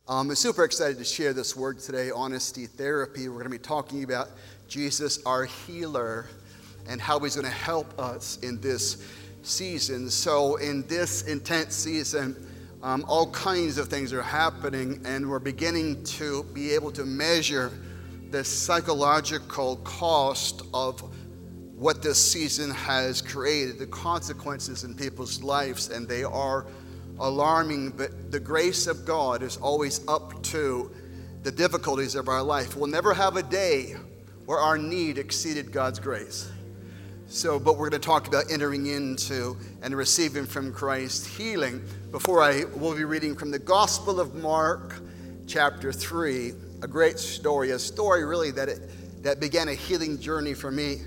I'm super excited to share this word today, Honesty Therapy. We're going to be talking about Jesus, our healer, and how he's going to help us in this season. So in this intense season, all kinds of things are happening, and we're beginning to be able to measure the psychological cost of what this season has created, the consequences in people's lives, and they are alarming, but the grace of God is always up to the difficulties of our life. We'll never have a day where our need exceeded God's grace. But we're going to talk about entering into and receiving from Christ healing. We'll be reading from the Gospel of Mark, chapter 3, a great story, a story really that began a healing journey for me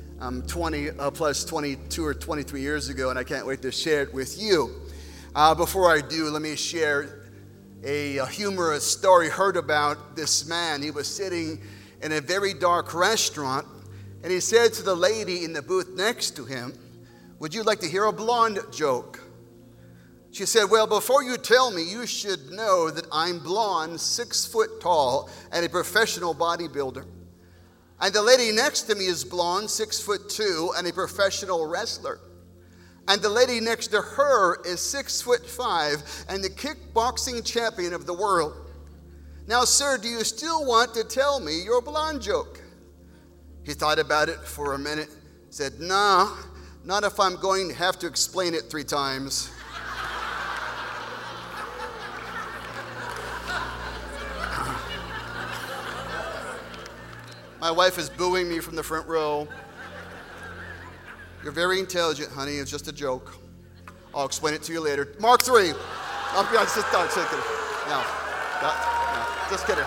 22 or 23 years ago, and I can't wait to share it with you. Before I do, let me share a humorous story heard about this man. He was sitting in a very dark restaurant, and he said to the lady in the booth next to him, "Would you like to hear a blonde joke?" She said, "Well, before you tell me, you should know that I'm blonde, 6 foot tall, and a professional bodybuilder. And the lady next to me is blonde, 6'2", and a professional wrestler. And the lady next to her is 6'5", and the kickboxing champion of the world. Now, sir, do you still want to tell me your blonde joke?" He thought about it for a minute, said, "Nah, not if I'm going to have to explain it 3 times. My wife is booing me from the front row. "You're very intelligent, honey. It's just a joke. I'll explain it to you later." Mark 3. Just kidding. No, just kidding.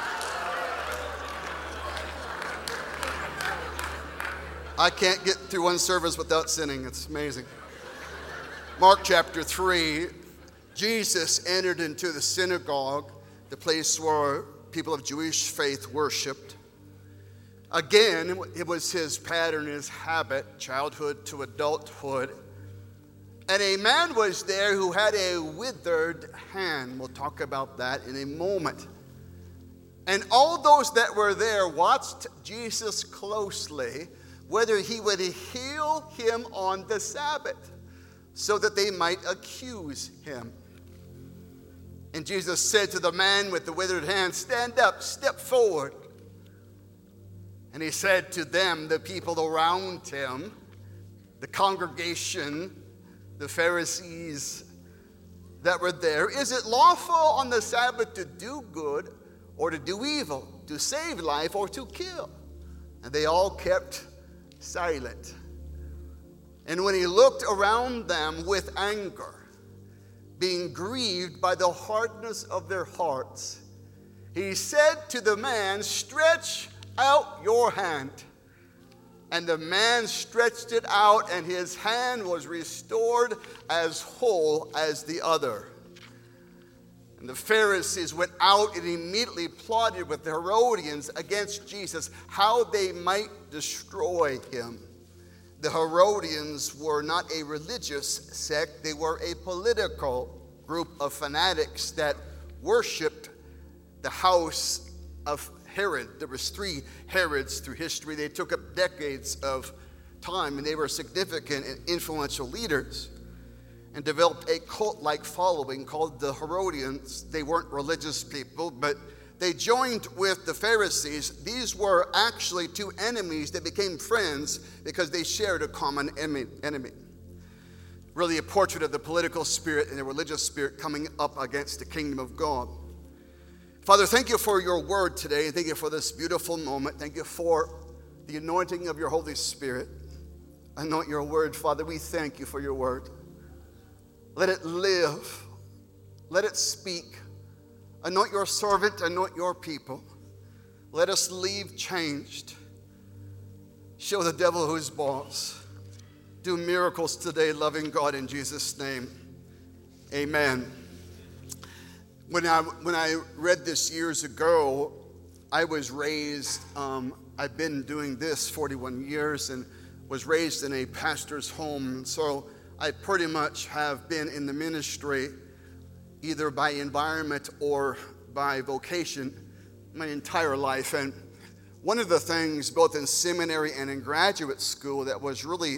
I can't get through one service without sinning. It's amazing. Mark chapter 3. Jesus entered into the synagogue, the place where people of Jewish faith worshiped. Again, it was his pattern, his habit, childhood to adulthood. And a man was there who had a withered hand. We'll talk about that in a moment. And all those that were there watched Jesus closely, whether he would heal him on the Sabbath, so that they might accuse him. And Jesus said to the man with the withered hand, "Stand up, step forward." And he said to them, the people around him, the congregation, the Pharisees that were there, "Is it lawful on the Sabbath to do good or to do evil, to save life or to kill?" And they all kept silent. And when he looked around them with anger, being grieved by the hardness of their hearts, he said to the man, "Stretch out your hand." And the man stretched it out, and his hand was restored as whole as the other. And the Pharisees went out and immediately plotted with the Herodians against Jesus, how they might destroy him. The Herodians were not a religious sect, they were a political group of fanatics that worshiped the house of Herod. There was 3 Herods through history. They took up decades of time, and they were significant and influential leaders and developed a cult-like following called the Herodians. They weren't religious people, but they joined with the Pharisees. These were actually 2 enemies that became friends because they shared a common enemy. Really a portrait of the political spirit and the religious spirit coming up against the kingdom of God. Father, thank you for your word today. Thank you for this beautiful moment. Thank you for the anointing of your Holy Spirit. Anoint your word, Father. We thank you for your word. Let it live. Let it speak. Anoint your servant. Anoint your people. Let us leave changed. Show the devil who's boss. Do miracles today, loving God, in Jesus' name. Amen. When I read this years ago, I was raised, I've been doing this 41 years and was raised in a pastor's home. So I pretty much have been in the ministry either by environment or by vocation my entire life. And one of the things, both in seminary and in graduate school, that was really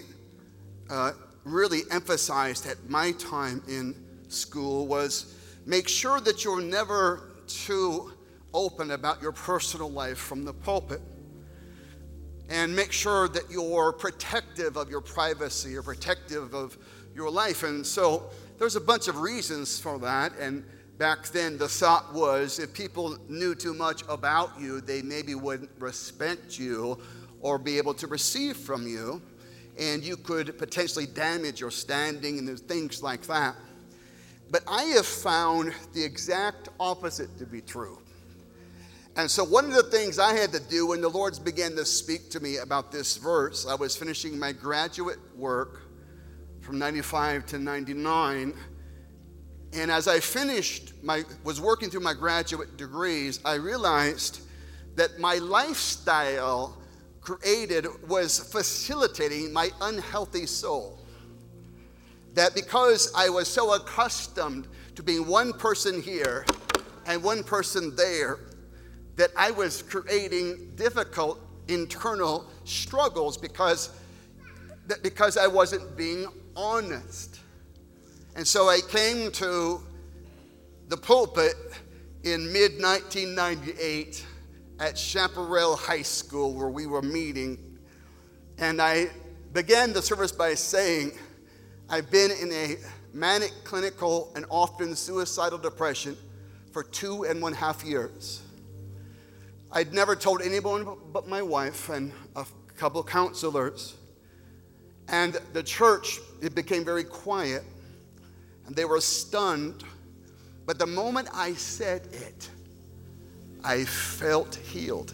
emphasized at my time in school was make sure that you're never too open about your personal life from the pulpit. And make sure that you're protective of your privacy, you're protective of your life. And so there's a bunch of reasons for that. And back then the thought was if people knew too much about you, they maybe wouldn't respect you or be able to receive from you. And you could potentially damage your standing and there's things like that. But I have found the exact opposite to be true. And so one of the things I had to do when the Lord began to speak to me about this verse, I was finishing my graduate work from 95 to 99. And as I was working through my graduate degrees, I realized that my lifestyle was facilitating my unhealthy soul. That because I was so accustomed to being one person here and one person there, that I was creating difficult internal struggles because I wasn't being honest. And so I came to the pulpit in mid-1998 at Chaparral High School where we were meeting. And I began the service by saying, I've been in a manic, clinical, and often suicidal depression for 2.5 years. I'd never told anyone but my wife and a couple of counselors. And the church, it became very quiet. And they were stunned. But the moment I said it, I felt healed.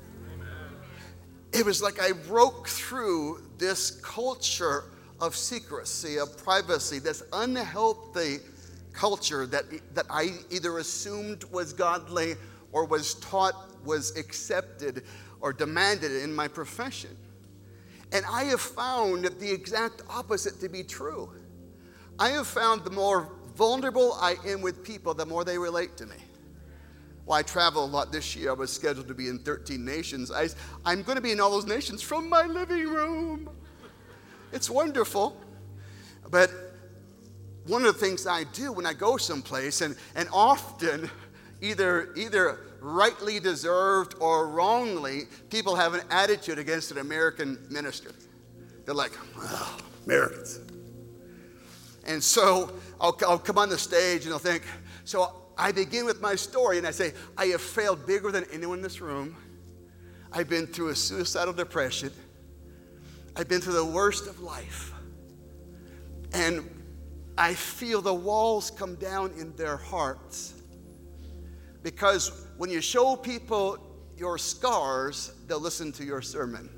It was like I broke through this culture of secrecy, of privacy, this unhealthy culture that I either assumed was godly or was taught was accepted or demanded in my profession. And I have found the exact opposite to be true. I have found the more vulnerable I am with people, the more they relate to me. Well, I travel a lot this year. I was scheduled to be in 13 nations. I'm going to be in all those nations from my living room. It's wonderful. But one of the things I do when I go someplace, and often either rightly deserved or wrongly, people have an attitude against an American minister. They're like, oh, Americans. And so I'll come on the stage and they'll think, so I begin with my story and I say, I have failed bigger than anyone in this room. I've been through a suicidal depression. I've been through the worst of life. And I feel the walls come down in their hearts. Because when you show people your scars, they'll listen to your sermon.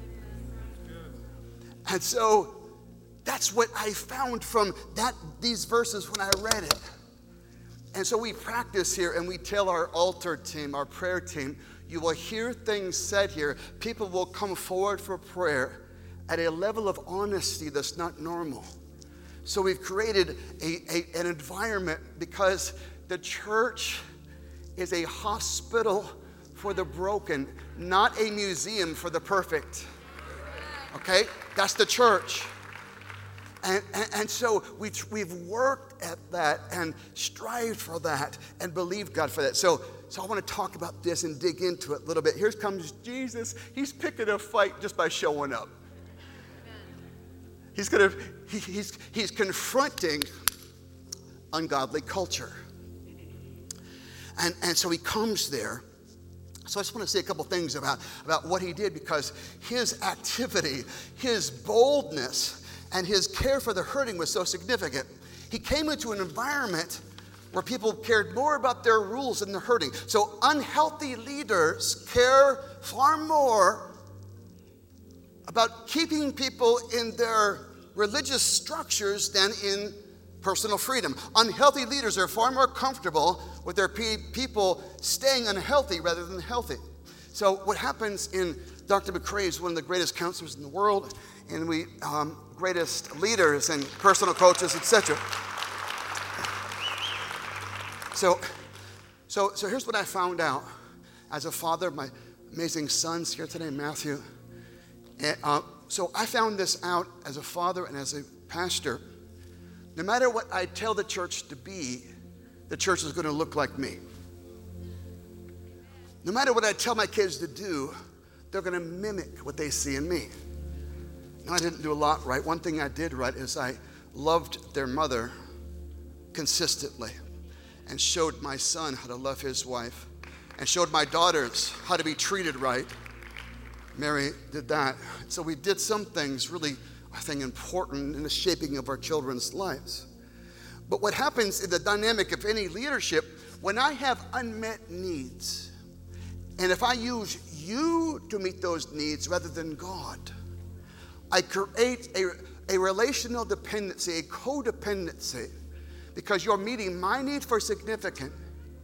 And so that's what I found from these verses when I read it. And so we practice here and we tell our altar team, our prayer team, you will hear things said here. People will come forward for prayer at a level of honesty that's not normal. So we've created an environment because the church is a hospital for the broken, not a museum for the perfect. Okay? That's the church. And so we've worked at that and strived for that and believed God for that. So I want to talk about this and dig into it a little bit. Here comes Jesus. He's picking a fight just by showing up. He's confronting ungodly culture. And so he comes there. So I just want to say a couple things about what he did, because his activity, his boldness, and his care for the hurting was so significant. He came into an environment where people cared more about their rules than the hurting. So unhealthy leaders care far more about keeping people in their religious structures than in personal freedom. Unhealthy leaders are far more comfortable with their people staying unhealthy rather than healthy. So what happens in Dr. McCrae is one of the greatest counselors in the world, and we greatest leaders and personal coaches, etc. So So here's what I found out as a father. My amazing son's here today, Matthew. And, so I found this out as a father and as a pastor. No matter what I tell the church to be, the church is going to look like me. No matter what I tell my kids to do, they're going to mimic what they see in me. Now, I didn't do a lot right. One thing I did right is I loved their mother consistently and showed my son how to love his wife and showed my daughters how to be treated right. Mary did that. So we did some things really, I think, important in the shaping of our children's lives. But what happens in the dynamic of any leadership, when I have unmet needs, and if I use you to meet those needs rather than God, I create a relational dependency, a codependency, because you're meeting my need for significance,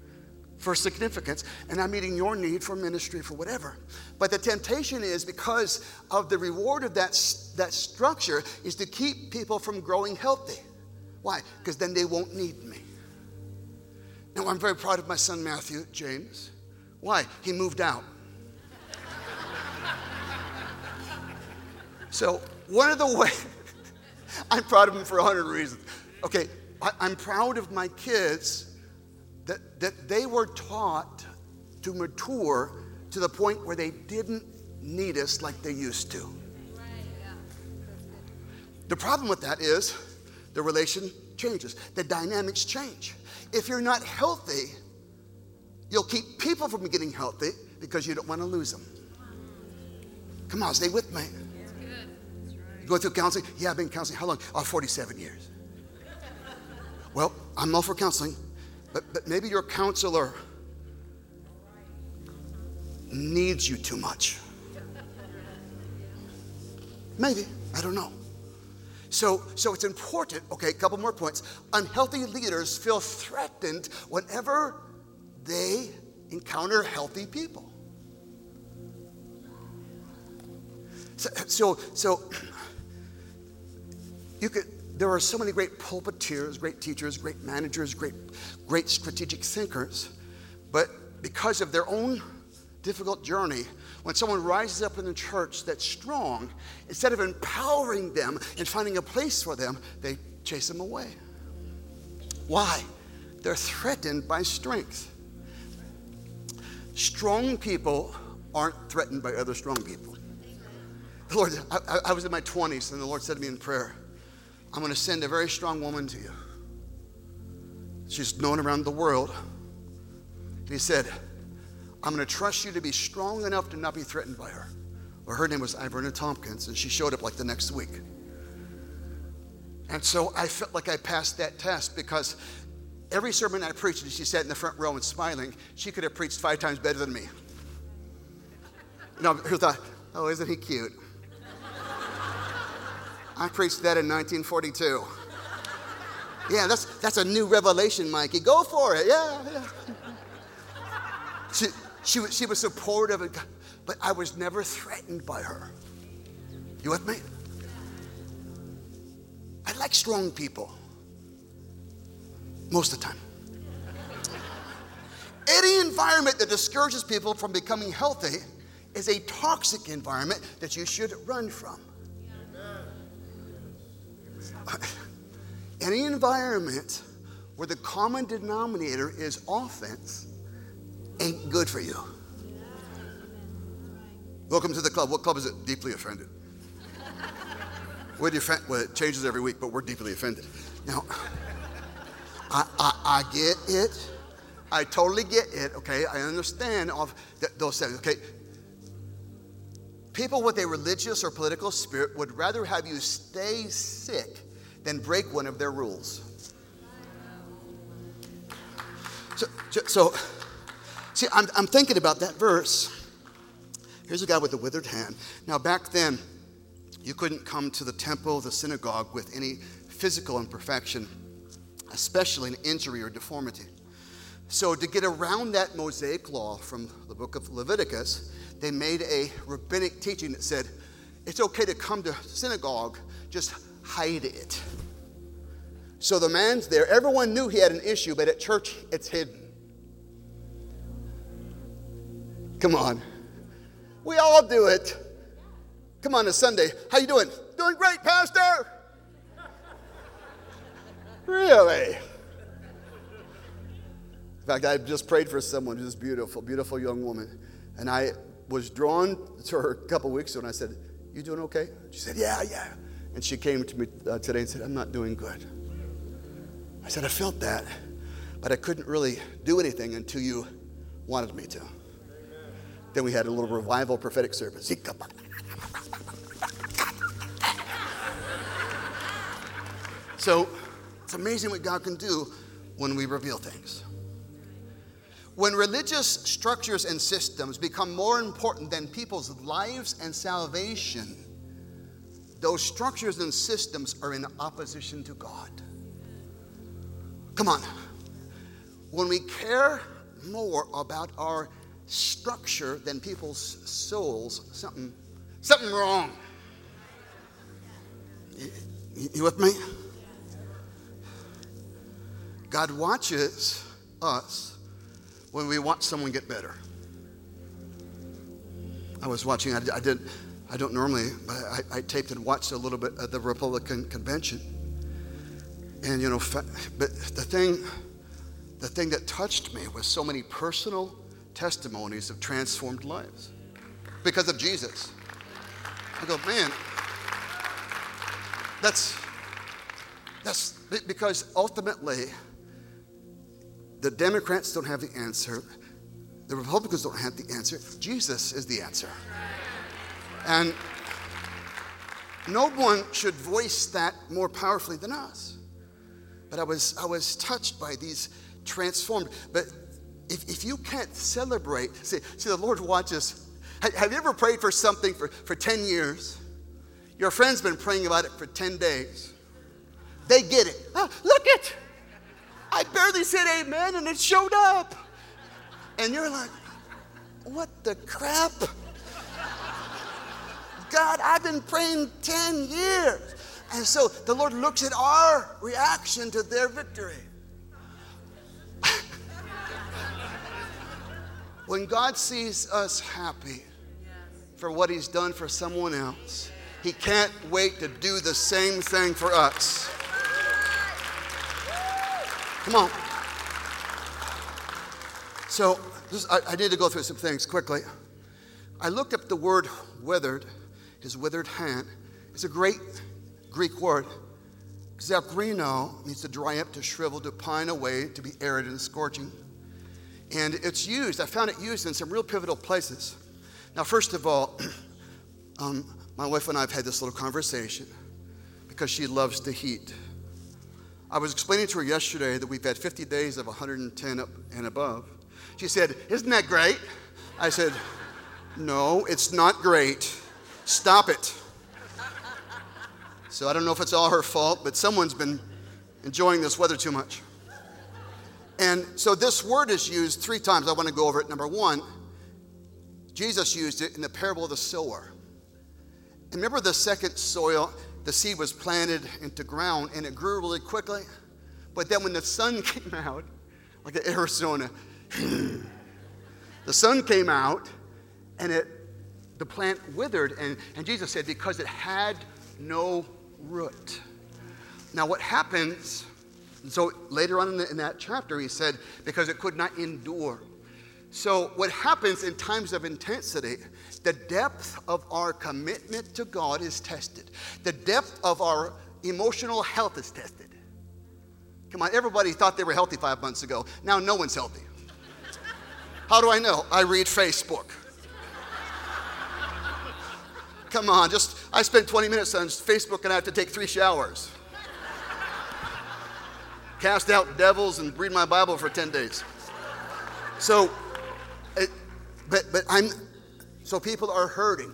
and I'm meeting your need for ministry, for whatever. But the temptation is, because of the reward of that structure, is to keep people from growing healthy. Why? Because then they won't need me. Now, I'm very proud of my son, Matthew James. Why? He moved out. So one of the ways, I'm proud of him for 100 reasons. Okay, I'm proud of my kids that they were taught to mature to the point where they didn't need us like they used to. The problem with that is the relation changes. The dynamics change. If you're not healthy, you'll keep people from getting healthy because you don't want to lose them. Come on, stay with me. You go through counseling? Yeah, I've been counseling. How long? 47 years. Well, I'm all for counseling, but maybe your counselor needs you too much. Maybe. I don't know. So it's important. Okay, a couple more points. Unhealthy leaders feel threatened whenever they encounter healthy people. So there are so many great pulpiteers, great teachers, great managers, great strategic thinkers, but because of their own difficult journey, when someone rises up in the church that's strong, instead of empowering them and finding a place for them, they chase them away. Why? They're threatened by strength. Strong people aren't threatened by other strong people. The Lord, I was in my 20s, and the Lord said to me in prayer, I'm going to send a very strong woman to you. She's known around the world. And he said, I'm going to trust you to be strong enough to not be threatened by her. Well, her name was Iverna Tompkins, and she showed up like the next week. And so I felt like I passed that test, because every sermon I preached, and she sat in the front row and smiling, she could have preached 5 times better than me. No, who thought, oh, isn't he cute? I preached that in 1942. Yeah, that's a new revelation, Mikey. Go for it. Yeah. She was supportive, but I was never threatened by her. You with me? I like strong people most of the time. Any environment that discourages people from becoming healthy is a toxic environment that you should run from. Any environment where the common denominator is offense ain't good for you. Welcome to the club. What club is it? Deeply offended. Well, it changes every week, but we're deeply offended. Now, I get it. I totally get it, okay? I understand those things, okay? People with a religious or political spirit would rather have you stay sick than break one of their rules. So see, I'm thinking about that verse. Here's a guy with a withered hand. Now, back then, you couldn't come to the temple, the synagogue, with any physical imperfection, especially an injury or deformity. So to get around that Mosaic law from the book of Leviticus, they made a rabbinic teaching that said, it's okay to come to synagogue, just hide it. So the man's there. Everyone knew he had an issue, but at church, it's hidden. Come on. We all do it. Come on, it's Sunday. How you doing? Doing great, Pastor. Really? In fact, I just prayed for someone who's beautiful, beautiful young woman. And I was drawn to her a couple weeks ago, and I said, you doing okay? She said, yeah. And she came to me today and said, I'm not doing good. I said, I felt that, but I couldn't really do anything until you wanted me to. Amen. Then we had a little revival prophetic service. So it's amazing what God can do when we reveal things. When religious structures and systems become more important than people's lives and salvation, those structures and systems are in opposition to God. Come on. When we care more about our structure than people's souls, something wrong. You with me? God watches us when we watch someone get better. I was watching, I don't normally, but I taped and watched a little bit of the Republican convention. And but the thing that touched me was so many personal testimonies of transformed lives because of Jesus. I go, man, that's because ultimately the Democrats don't have the answer. The Republicans don't have the answer. Jesus is the answer. And no one should voice that more powerfully than us. But I was touched by these transformed. But if you can't celebrate, see the Lord watches. Have you ever prayed for something for 10 years? Your friend's been praying about it for 10 days. They get it. Oh, look it. I barely said amen and it showed up. And you're like, what the crap? God, I've been praying 10 years. And so the Lord looks at our reaction to their victory. When God sees us happy for what he's done for someone else, he can't wait to do the same thing for us. Come on. So I need to go through some things quickly. I looked up the word withered, his withered hand. It's a great Greek word. Xakrino means to dry up, to shrivel, to pine away, to be arid and scorching. And it's used, I found it used in some real pivotal places. Now, first of all, my wife and I have had this little conversation because she loves the heat. I was explaining to her yesterday that we've had 50 days of 110 up and above. She said, isn't that great? I said, no, it's not great. Stop it. So I don't know if it's all her fault, but someone's been enjoying this weather too much. And so this word is used 3 times. I want to go over it. Number 1, Jesus used it in the parable of the sower. And remember the second soil, the seed was planted into ground and it grew really quickly. But then when the sun came out, like in Arizona, the sun came out and the plant withered. And Jesus said, because it had no root. Now what happens, so later on in that chapter, he said, because it could not endure. So what happens in times of intensity, the depth of our commitment to God is tested. The depth of our emotional health is tested. Come on, everybody thought they were healthy 5 months ago. Now no one's healthy. How do I know? I read Facebook. Come on, I spent 20 minutes on Facebook and I have to take 3 showers. Cast out devils and read my Bible for 10 days. So, so people are hurting.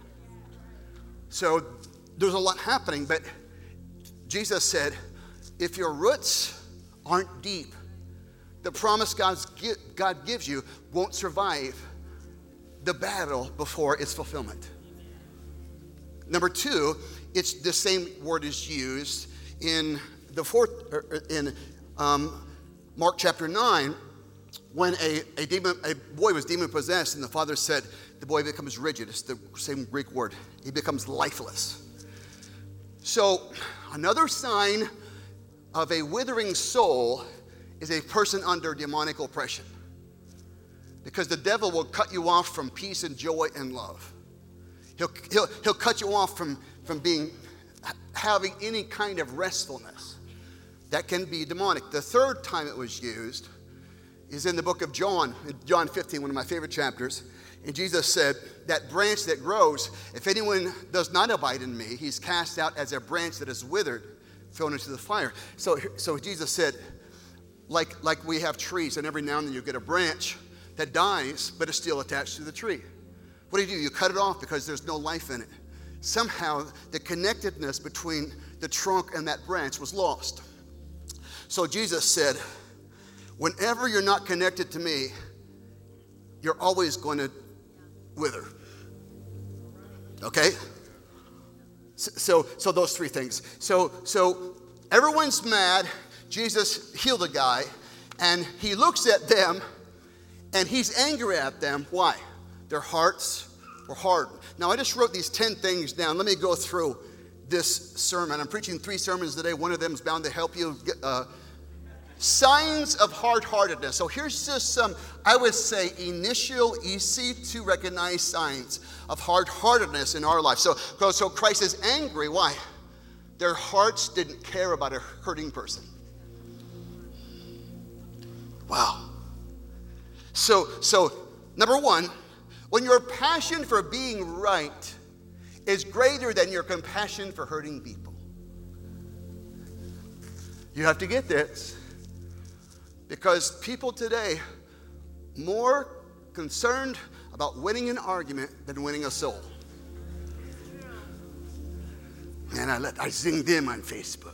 So there's a lot happening, but Jesus said, if your roots aren't deep, the promise God gives you won't survive the battle before its fulfillment. Number 2, it's the same word is used in the Mark chapter 9, when a boy was demon possessed, and the father said the boy becomes rigid. It's the same Greek word. He becomes lifeless. So another sign of a withering soul is a person under demonic oppression, because the devil will cut you off from peace and joy and love. He'll cut you off from having any kind of restfulness. That can be demonic. The third time it was used is in the book of John, John 15, one of my favorite chapters. And Jesus said, that branch that grows, if anyone does not abide in me, he's cast out as a branch that is withered, thrown into the fire. So Jesus said, like we have trees, and every now and then you get a branch that dies, but it's still attached to the tree. What do? You cut it off because there's no life in it. Somehow the connectedness between the trunk and that branch was lost. So Jesus said, whenever you're not connected to me, you're always going to wither. Okay? So those three things. So everyone's mad. Jesus healed a guy, and he looks at them, and he's angry at them. Why? Their hearts were hardened. Now, I just wrote these 10 things down. Let me go through this sermon. I'm preaching 3 sermons today. One of them is bound to help you get signs of hard-heartedness. So here's just some, I would say, initial, easy to recognize signs of hard-heartedness in our life. So Christ is angry. Why? Their hearts didn't care about a hurting person. Wow. So number one, when your passion for being right is greater than your compassion for hurting people. You have to get this. Because people today more concerned about winning an argument than winning a soul. And I zinged them on Facebook.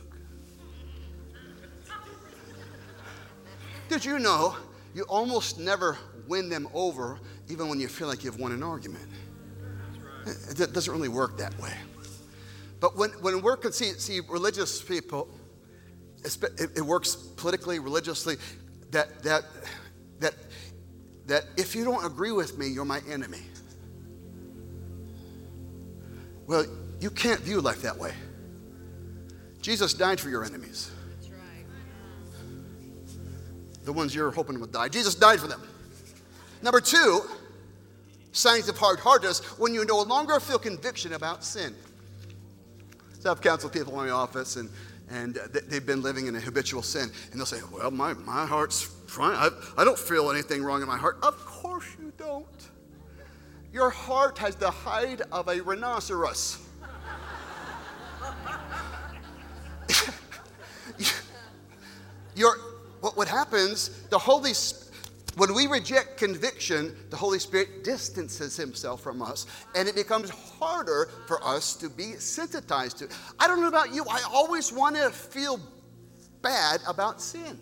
Did you know you almost never win them over even when you feel like you've won an argument? It doesn't really work that way. But when we're see religious people, it works politically, religiously, that if you don't agree with me, you're my enemy. Well, you can't view life that way. Jesus died for your enemies. That's right. The ones you're hoping would die. Jesus died for them. Number 2, signs of hard-heartedness, when you no longer feel conviction about sin. So I've counseled people in my office, and they've been living in a habitual sin. And they'll say, well, my heart's fine. I don't feel anything wrong in my heart. Of course you don't. Your heart has the hide of a rhinoceros. What happens, when we reject conviction, the Holy Spirit distances himself from us, and it becomes harder for us to be sensitized to. I don't know about you, I always want to feel bad about sin.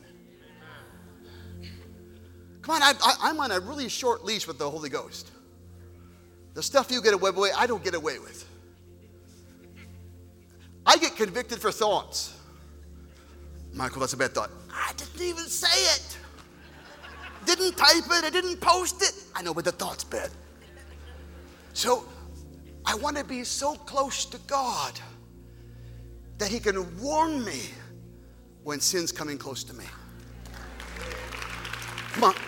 Come on, I'm on a really short leash with the Holy Ghost. The stuff you get away with, I don't get away with. I get convicted for thoughts. Michael, that's a bad thought. I didn't even say it. Didn't type it, I didn't post it. I know, but the thought's bad. So I want to be so close to God that he can warn me when sin's coming close to me. Come on.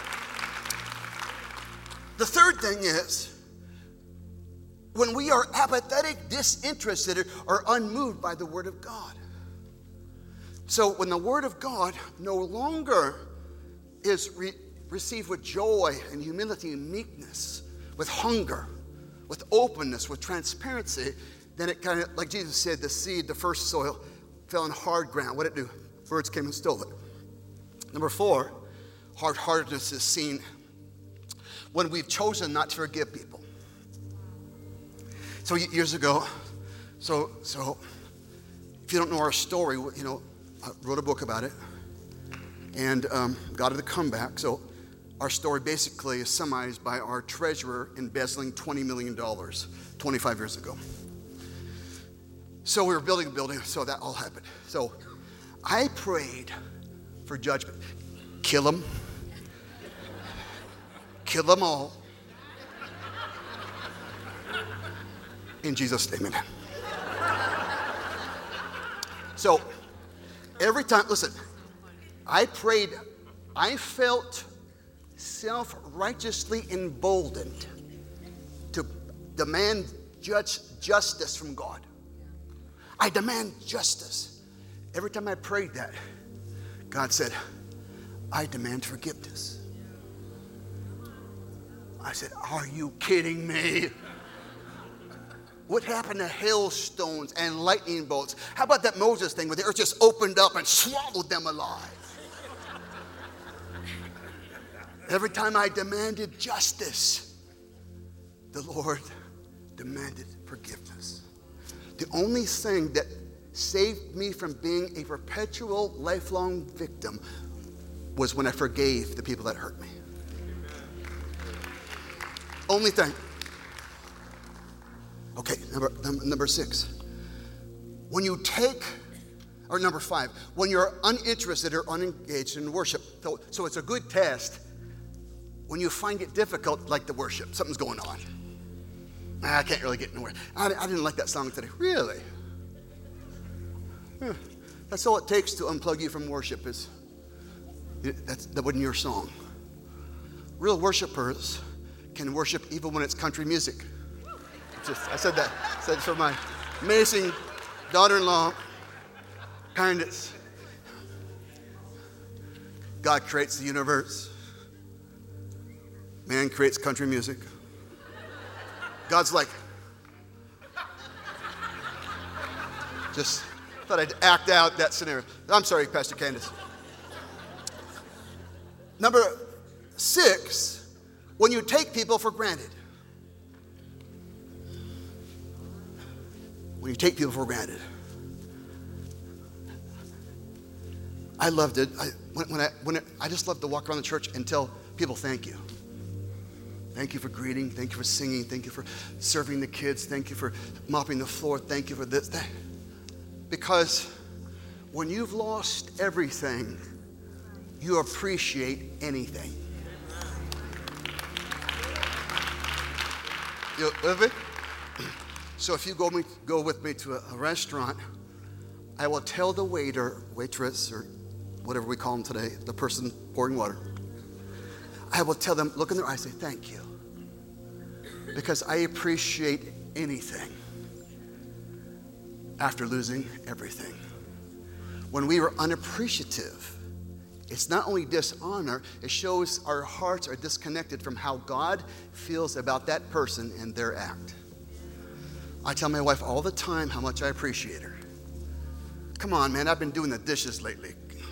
The third thing is when we are apathetic, disinterested, or unmoved by the Word of God. So when the Word of God no longer is received with joy and humility and meekness, with hunger, with openness, with transparency, then it kind of, like Jesus said, the seed, the first soil, fell on hard ground. What did it do? Birds came and stole it. Number 4, hard-heartedness is seen when we've chosen not to forgive people. So years ago, so if you don't know our story, I wrote a book about it and got it a comeback. So our story basically is summarized by our treasurer embezzling $20 million 25 years ago. So we were building a building, so that all happened. So I prayed for judgment. Kill him. kill them all. In Jesus' name, amen. So, every time, listen, I prayed, I felt self-righteously emboldened to demand justice from God. I demand justice. Every time I prayed that, God said, I demand forgiveness. I said, are you kidding me? What happened to hailstones and lightning bolts? How about that Moses thing where the earth just opened up and swallowed them alive? Every time I demanded justice, the Lord demanded forgiveness. The only thing that saved me from being a perpetual, lifelong victim was when I forgave the people that hurt me. Only thing. Okay, number 6. When you take, or number 5, when you're uninterested or unengaged in worship. So it's a good test when you find it difficult, like the worship. Something's going on. I can't really get nowhere. I didn't like that song today. Really? That's all it takes to unplug you from worship is that wasn't your song. Real worshipers can worship even when it's country music. I said that. I said it for my amazing daughter-in-law, Candace. God creates the universe. Man creates country music. God's like, just thought I'd act out that scenario. I'm sorry, Pastor Candace. Number 6, when you take people for granted. When you take people for granted. I loved it. I just loved to walk around the church and tell people thank you. Thank you for greeting. Thank you for singing. Thank you for serving the kids. Thank you for mopping the floor. Thank you for this. Because when you've lost everything, you appreciate anything. You with me? So if you go with me to a restaurant, I will tell the waiter, waitress, or whatever we call them today, the person pouring water. I will tell them, look in their eyes, say thank you. Because I appreciate anything after losing everything. When we are unappreciative, it's not only dishonor, it shows our hearts are disconnected from how God feels about that person and their act. I tell my wife all the time how much I appreciate her. Come on, man, I've been doing the dishes lately.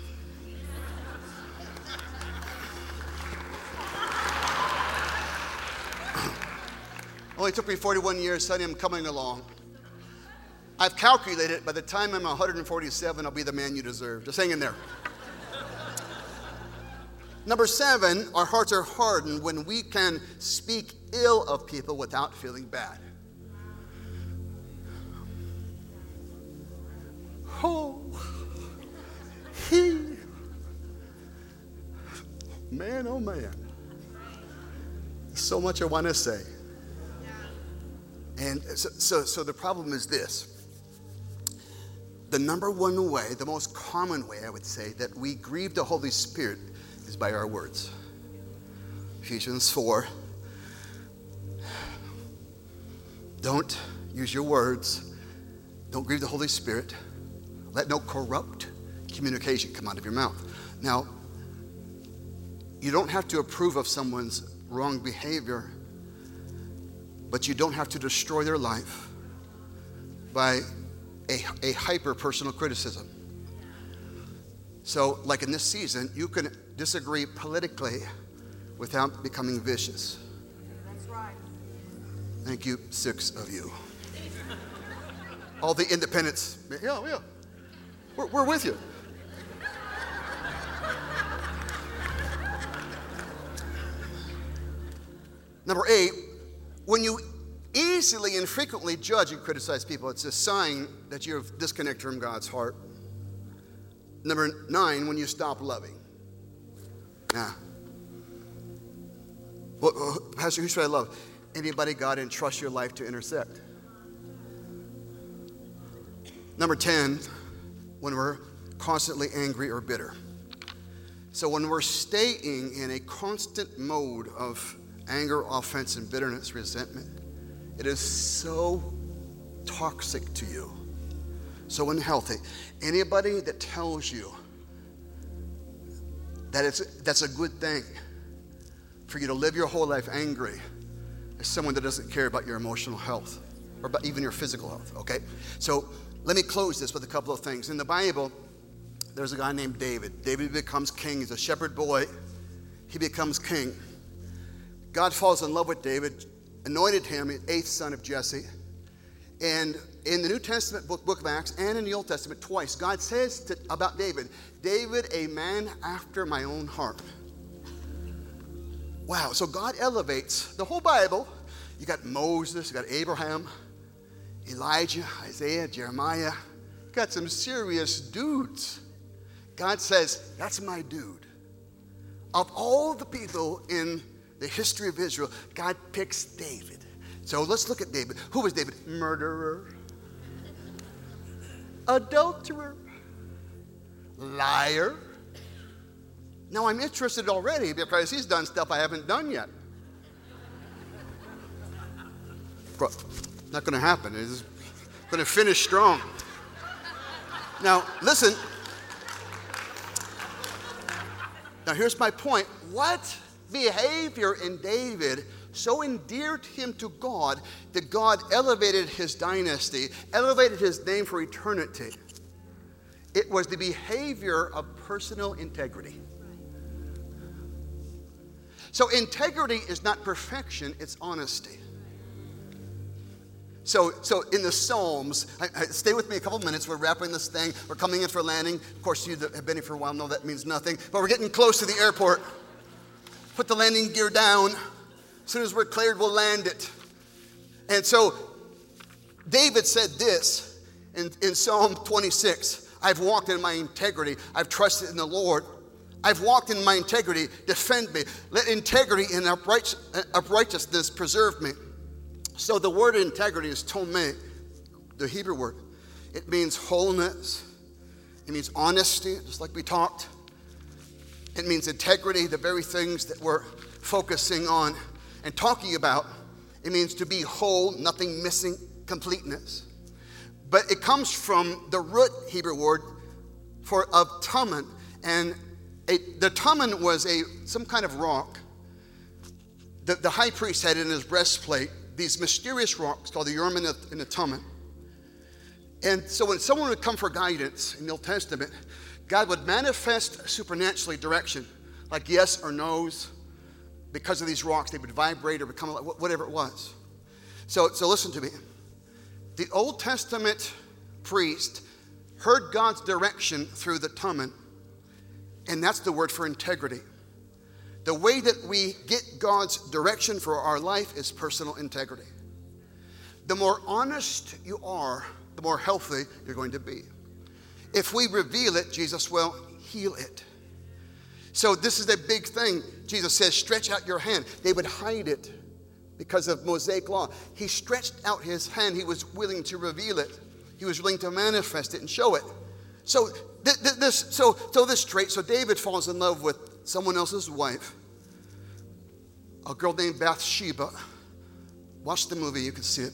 Only took me 41 years, Sonny, I'm coming along. I've calculated by the time I'm 147, I'll be the man you deserve. Just hang in there. Number 7, our hearts are hardened when we can speak ill of people without feeling bad. Oh, man, oh man. So much I want to say. And so the problem is this. The number one way, the most common way I would say that we grieve the Holy Spirit is by our words. Ephesians 4. Don't use your words. Don't grieve the Holy Spirit. Let no corrupt communication come out of your mouth. Now, you don't have to approve of someone's wrong behavior, but you don't have to destroy their life by a hyper-personal criticism. So, like in this season, you can disagree politically without becoming vicious. That's right. Thank you, 6 of you. All the independents, yeah. We're with you. Number 8, when you easily and frequently judge and criticize people, it's a sign that you're disconnected from God's heart. Number 9, when you stop loving. Now, Well, Pastor, who should I love? Anybody God entrusts your life to intersect. Number 10, when we're constantly angry or bitter. So when we're staying in a constant mode of anger, offense, and bitterness, resentment, it is so toxic to you, so unhealthy. Anybody that tells you that that's a good thing for you to live your whole life angry is someone that doesn't care about your emotional health or about even your physical health, okay? So let me close this with a couple of things. In the Bible, there's a guy named David. David becomes king. He's a shepherd boy. He becomes king. God falls in love with David, anointed him, the 8th son of Jesse. And in the New Testament book of Acts and in the Old Testament twice, God says about David, David, a man after my own heart. Wow, so God elevates the whole Bible. You got Moses, you got Abraham, Elijah, Isaiah, Jeremiah. You got some serious dudes. God says, that's my dude. Of all the people in the history of Israel, God picks David. So let's look at David. Who was David? Murderer, adulterer, liar. Now I'm interested already because he's done stuff I haven't done yet. Not going to happen. It's going to finish strong. Now, listen. Now, here's my point. What behavior in David so endeared him to God that God elevated his dynasty, elevated his name for eternity? It was the behavior of personal integrity. So integrity is not perfection, it's honesty. So in the Psalms, stay with me a couple minutes. We're wrapping this thing. We're coming in for landing. Of course, you that have been here for a while know that means nothing. But we're getting close to the airport. Put the landing gear down. As soon as we're cleared, we'll land it. And so David said this in Psalm 26. I've walked in my integrity. I've trusted in the Lord. I've walked in my integrity. Defend me. Let integrity and uprightness preserve me. So the word integrity is tomei, the Hebrew word. It means wholeness. It means honesty, just like we talked. It means integrity, the very things that we're focusing on and talking about. It means to be whole, nothing missing, completeness. But it comes from the root Hebrew word of tumen. And the tumen was some kind of rock. The high priest had in his breastplate these mysterious rocks called the Urim and the Thummim. And so when someone would come for guidance in the Old Testament, God would manifest supernaturally direction, like yes or no's. Because of these rocks, they would vibrate or become whatever it was. So listen to me. The Old Testament priest heard God's direction through the Thummim, and that's the word for integrity. The way that we get God's direction for our life is personal integrity. The more honest you are, the more healthy you're going to be. If we reveal it, Jesus will heal it. So this is a big thing. Jesus says, stretch out your hand. They would hide it because of Mosaic law. He stretched out his hand. He was willing to reveal it. He was willing to manifest it and show it. So this trait, so David falls in love with someone else's wife, a girl named Bathsheba. Watch the movie, you can see it.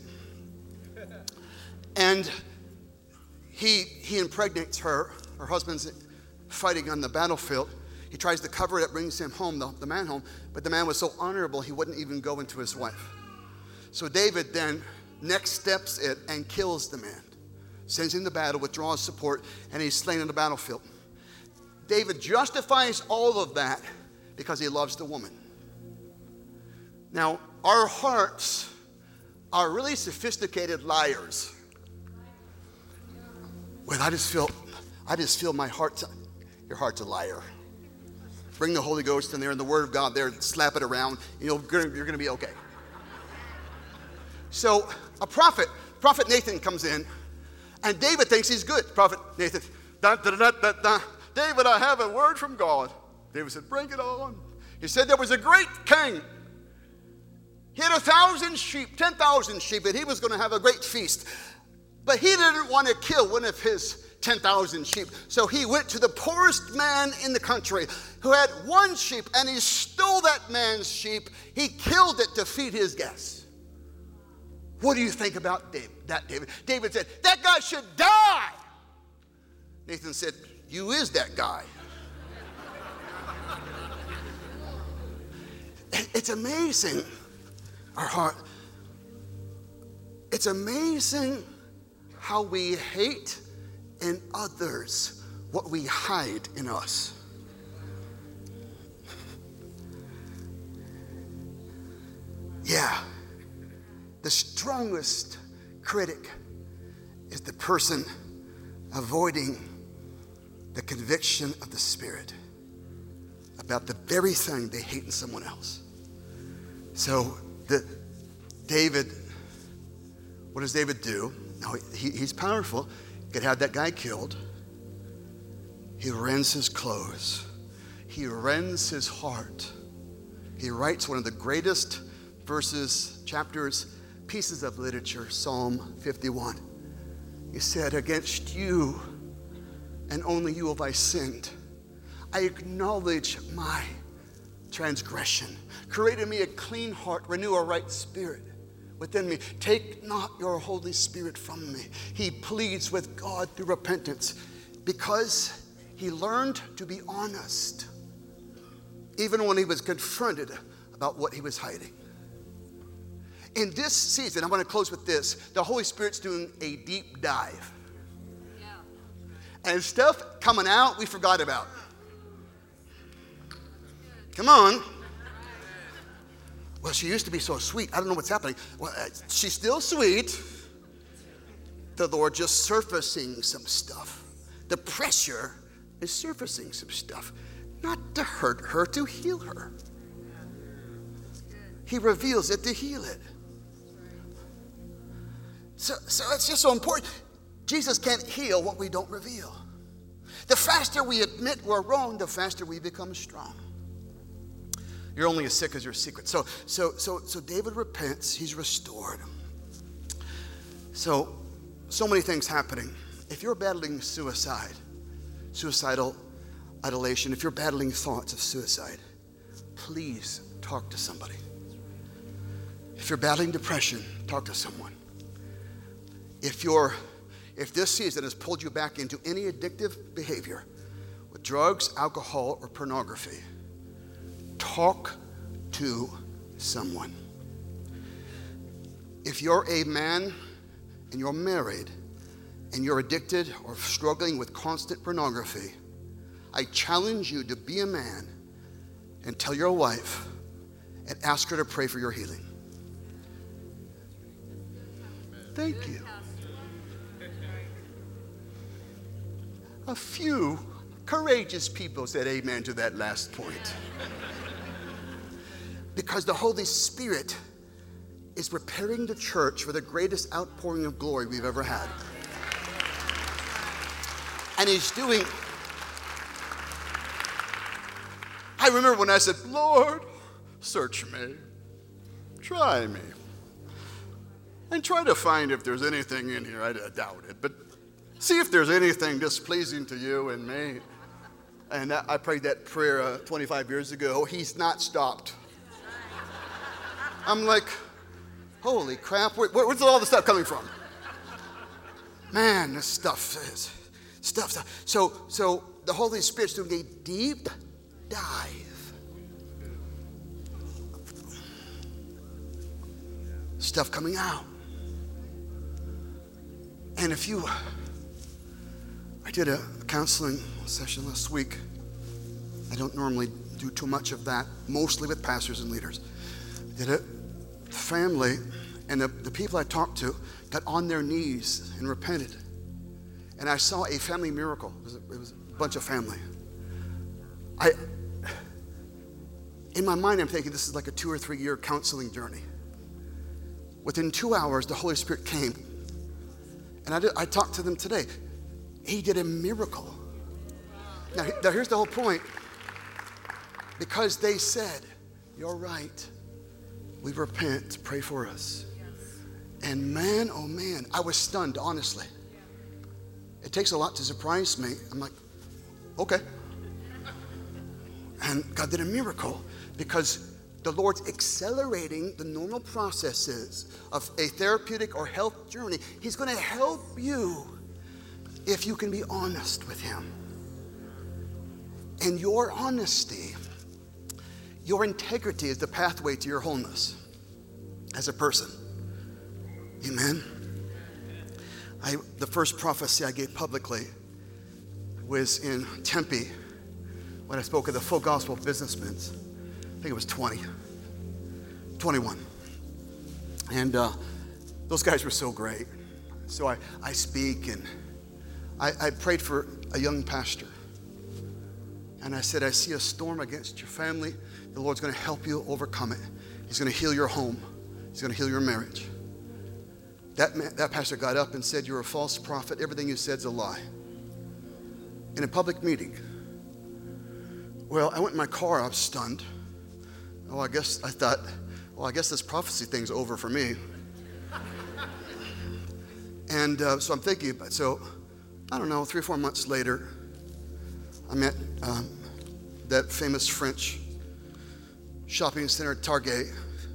And he impregnates her. Her husband's fighting on the battlefield. He tries to cover it, brings him home, the man home, but the man was so honorable he wouldn't even go into his wife. So David then next steps it and kills the man, sends him to battle, withdraws support, and he's slain on the battlefield. David justifies all of that because he loves the woman. Now, our hearts are really sophisticated liars. Well, I just feel my heart. Your heart's a liar. Bring the Holy Ghost in there and the Word of God there, slap it around, and you're going to be okay. So a prophet Nathan comes in, and David thinks he's good. Prophet Nathan, David, I have a word from God. David said, bring it on. He said there was a great king He had 1,000 sheep, 10,000 sheep, and he was going to have a great feast. But he didn't want to kill one of his 10,000 sheep. So he went to the poorest man in the country who had one sheep, and he stole that man's sheep. He killed it to feed his guests. What do you think about David? David said, that guy should die. Nathan said, you is that guy. It's amazing. Our heart. It's amazing how we hate in others what we hide in us. Yeah. The strongest critic is the person avoiding the conviction of the Spirit about the very thing they hate in someone else. So David, what does David do? Now, he's powerful. He could have that guy killed. He rends his clothes. He rends his heart. He writes one of the greatest verses, chapters, pieces of literature, Psalm 51. He said, against you and only you have I sinned. I acknowledge my transgression. Create in me a clean heart, renew a right spirit within me. Take not your Holy Spirit from me. He pleads with God through repentance because he learned to be honest, even when he was confronted about what he was hiding. In this season, I'm going to close with this. The Holy Spirit's doing a deep dive. Yeah. And stuff coming out we forgot about. Come on. Well, she used to be so sweet. I don't know what's happening. Well, she's still sweet. The Lord just surfacing some stuff. The pressure is surfacing some stuff. Not to hurt her, to heal her. He reveals it to heal it. So it's just so important. Jesus can't heal what we don't reveal. The faster we admit we're wrong, the faster we become strong. You're only as sick as your secret. So David repents. He's restored. So many things happening. If you're battling suicidal ideation, if you're battling thoughts of suicide, please talk to somebody. If you're battling depression, talk to someone. If this season has pulled you back into any addictive behavior with drugs, alcohol, or pornography, talk to someone. If you're a man and you're married and you're addicted or struggling with constant pornography, I challenge you to be a man and tell your wife and ask her to pray for your healing. Thank you. A few courageous people said amen to that last point. Because the Holy Spirit is preparing the church for the greatest outpouring of glory we've ever had. And he's doing... I remember when I said, Lord, search me, try me, and try to find if there's anything in here. I doubt it, but see if there's anything displeasing to you and me. And I prayed that prayer 25 years ago. He's not stopped. I'm like, holy crap, where's all the stuff coming from? Man, this stuff is stuff. So the Holy Spirit's doing a deep dive. Stuff coming out. And I did a counseling session last week. I don't normally do too much of that, mostly with pastors and leaders. I did it, the family, and the people I talked to got on their knees and repented. And I saw a family miracle. It was a bunch of family. In my mind, I'm thinking this is like a 2 or 3 year counseling journey. Within 2 hours, the Holy Spirit came. And I talked to them today. He did a miracle. Now here's the whole point. Because they said, you're right. we repent, pray for us. And man, oh man, I was stunned, honestly. It takes a lot to surprise me. I'm like, okay. And God did a miracle because the Lord's accelerating the normal processes of a therapeutic or health journey. He's going to help you if you can be honest with him. And your honesty, your integrity is the pathway to your wholeness as a person. Amen. The first prophecy I gave publicly was in Tempe when I spoke at the Full Gospel Businessmen. I think it was 21. And those guys were so great. So I speak, and I prayed for a young pastor. And I said, I see a storm against your family. The Lord's going to help you overcome it. He's going to heal your home. He's going to heal your marriage. That pastor got up and said, you're a false prophet. Everything you said's a lie. In a public meeting. Well, I went in my car. I was stunned. I guess this prophecy thing's over for me. And so I'm thinking about it. So, I don't know, 3 or 4 months later, I met that famous French shopping center, Target.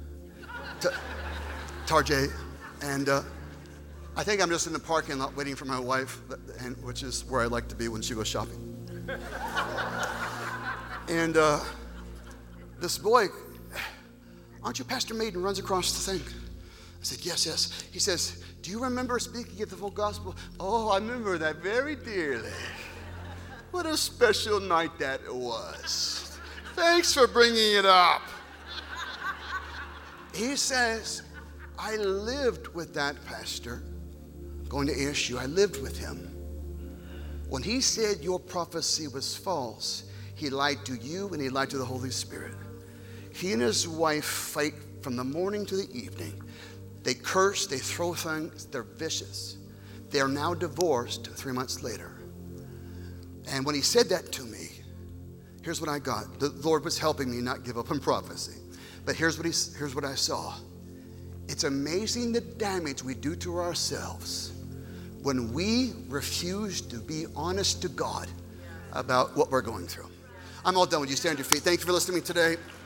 And I think I'm just in the parking lot waiting for my wife, which is where I like to be when she goes shopping. And this boy, aren't you Pastor Maiden, runs across the thing. I said, yes. He says, do you remember speaking at the Full Gospel? Oh, I remember that very dearly. What a special night that was. Thanks for bringing it up. He says, I lived with that pastor going to ASU. I lived with him. When he said your prophecy was false, he lied to you and he lied to the Holy Spirit. He and his wife fight from the morning to the evening. They curse, they throw things, they're vicious. They are now divorced 3 months later. And when he said that to me, here's what I got. The Lord was helping me not give up on prophecy. But here's what I saw. It's amazing the damage we do to ourselves when we refuse to be honest to God about what we're going through. I'm all done. Would you stand on your feet? Thank you for listening to me today.